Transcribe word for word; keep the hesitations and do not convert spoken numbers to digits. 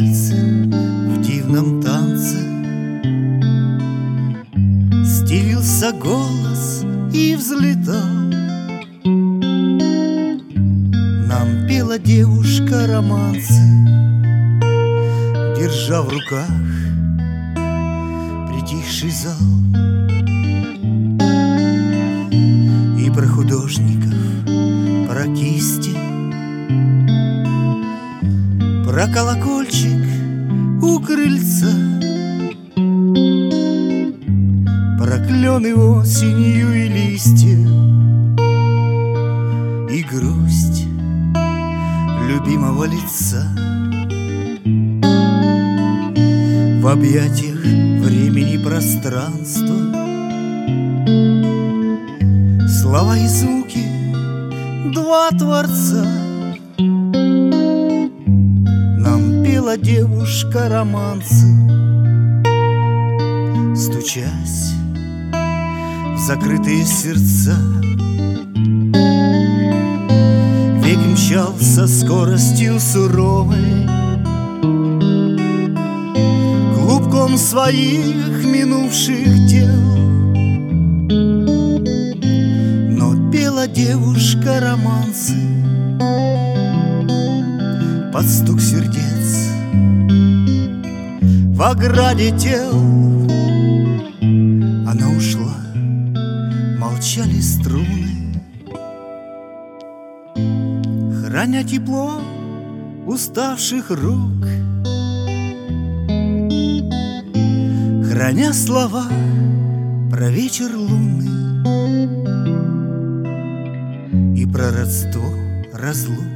пальцы в дивном танце. Стелился голос и взлетал. Нам пела девушка романсы, держа в руках притихший зал. И про художников, про кисти, про колокольчик у крыльца, про клены осенью и листья, и грусть любимого лица. В объятиях времени и пространства слова и звуки два творца. Нам пела девушка романсы, стучась в закрытые сердца. Век мчался скоростью суровой, клубком своих минувших дел. Но пела девушка романсы под стук сердец в ограде тел. Она ушла, молчали струны, храня тепло уставших рук, храня слова про вечер лунный и про родство разлук.